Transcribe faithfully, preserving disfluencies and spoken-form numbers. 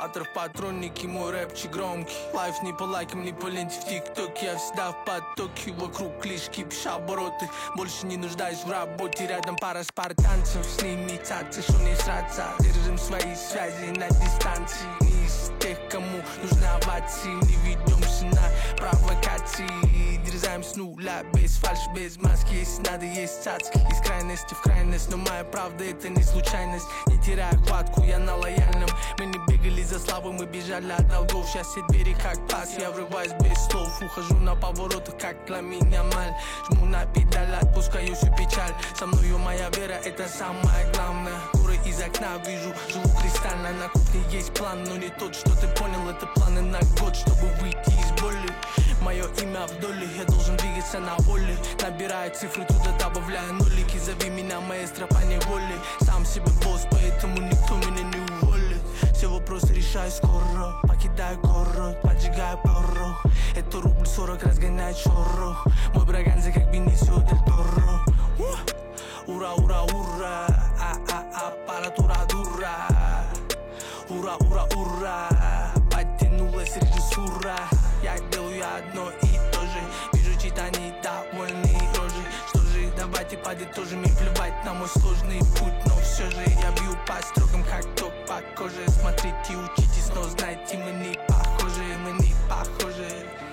Завтра в патроннике мой рэпчик громкий. Лайф не по лайкам, не по ленте в тиктоке. Я всегда в потоке, вокруг клишки, пишь обороты. Больше не нуждаюсь в работе. Рядом пара спартанцев, с ними цацы, шо не сраться. Держим свои связи на дистанции. Не из тех, кому нужны овации. Не ведемся на провокации. Дерзаем с нуля, без фальши, без маски. Если надо, есть цацы. Из крайности в крайность, но моя правда это не случайность. Не теряя хватку, я на лояльном. Мы не бегали за славой, мы бежали от долгов. Сейчас все двери как пас, я врываюсь без слов. Ухожу на поворотах, как Ламин Ямаль. Жму на педаль, отпускаю всю печаль. Со мною моя вера, это самое главное. Горы из окна вижу, живу кристально. На кухне есть план, но не тот, что ты понял. Это планы на год, чтобы выйти из боли. Мое имя в доле, я должен двигаться на воле. Набираю цифры, туда добавляю нулики. Зови меня маэстро по неволе. Сам себе босс, поэтому никто меня не уволит. Все вопросы решаю скоро. Покидаю город, поджигаю порох. Это рубль сорок разгоняет шорох. Мой браганзе как Бенисио дель Торо. Ура, ура, ура. А-а, аппаратура дура. Ура, ура, ура. Подтянулась режиссура. Я делаю одно и то же. Вижу чьи-то недовольные рожи. Что же, давайте подытожим. И плевать на мой сложный путь. Но все же я бью по строкам, как ток по коже. Смотрите, учитесь, но знайте, мы не похожи. Мы не похожи.